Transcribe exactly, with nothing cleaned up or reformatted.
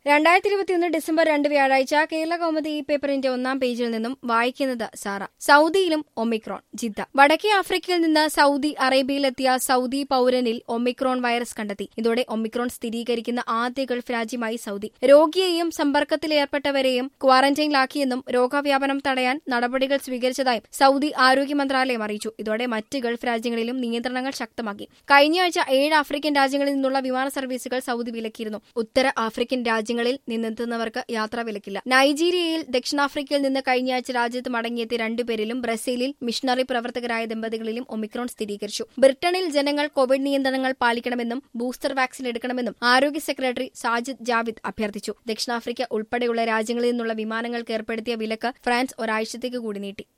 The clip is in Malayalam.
രണ്ടായിരത്തി ഇരുപത്തിയൊന്ന് ഡിസംബർ രണ്ട് വ്യാഴാഴ്ച കേരള കൗമുദി ഈ പേപ്പറിന്റെ ഒന്നാം പേജിൽ നിന്നും വായിക്കുന്നത് സാറ. സൗദിയിലും ഒമിക്രോൺ. ജിദ്ദ. വടക്കേ ആഫ്രിക്കയിൽ നിന്ന് സൗദി അറേബ്യയിലെത്തിയ സൗദി പൌരനിൽ ഒമിക്രോൺ വൈറസ് കണ്ടെത്തി. ഇതോടെ ഒമിക്രോൺ സ്ഥിരീകരിക്കുന്ന ആദ്യ ഗൾഫ് രാജ്യമായി സൗദി. രോഗിയെയും സമ്പർക്കത്തിലേർപ്പെട്ടവരെയും ക്വാറന്റൈനിലാക്കിയെന്നും രോഗവ്യാപനം തടയാൻ നടപടികൾ സ്വീകരിച്ചതായും സൗദി ആരോഗ്യ മന്ത്രാലയം അറിയിച്ചു. ഇതോടെ മറ്റ് ഗൾഫ് രാജ്യങ്ങളിലും നിയന്ത്രണങ്ങൾ ശക്തമാക്കി. കഴിഞ്ഞയാഴ്ച ഏഴ് ആഫ്രിക്കൻ രാജ്യങ്ങളിൽ നിന്നുള്ള വിമാന സർവീസുകൾ സൗദി വിലക്കിയിരുന്നു. ഉത്തര ആഫ്രിക്കൻ രാജ്യങ്ങളിൽ നിന്നെത്തുന്നവർക്ക് യാത്രാ വിലക്കില്ല. നൈജീരിയയിൽ ദക്ഷിണാഫ്രിക്കയിൽ നിന്ന് കഴിഞ്ഞയാഴ്ച രാജ്യത്ത് മടങ്ങിയെത്തിയ രണ്ടുപേരിലും ബ്രസീലിൽ മിഷണറി പ്രവർത്തകരായ ദമ്പതികളിലും ഒമിക്രോൺ സ്ഥിരീകരിച്ചു. ബ്രിട്ടനിൽ ജനങ്ങൾ കോവിഡ് നിയന്ത്രണങ്ങൾ പാലിക്കണമെന്നും ബൂസ്റ്റർ വാക്സിൻ എടുക്കണമെന്നും ആരോഗ്യ സെക്രട്ടറി സാജിദ് ജാവിദ് അഭ്യർത്ഥിച്ചു. ദക്ഷിണാഫ്രിക്ക ഉൾപ്പെടെയുള്ള രാജ്യങ്ങളിൽ നിന്നുള്ള വിമാനങ്ങൾക്ക് ഏർപ്പെടുത്തിയ വിലക്ക് ഫ്രാൻസ് ഒരാഴ്ചത്തേക്ക് കൂടി നീട്ടി.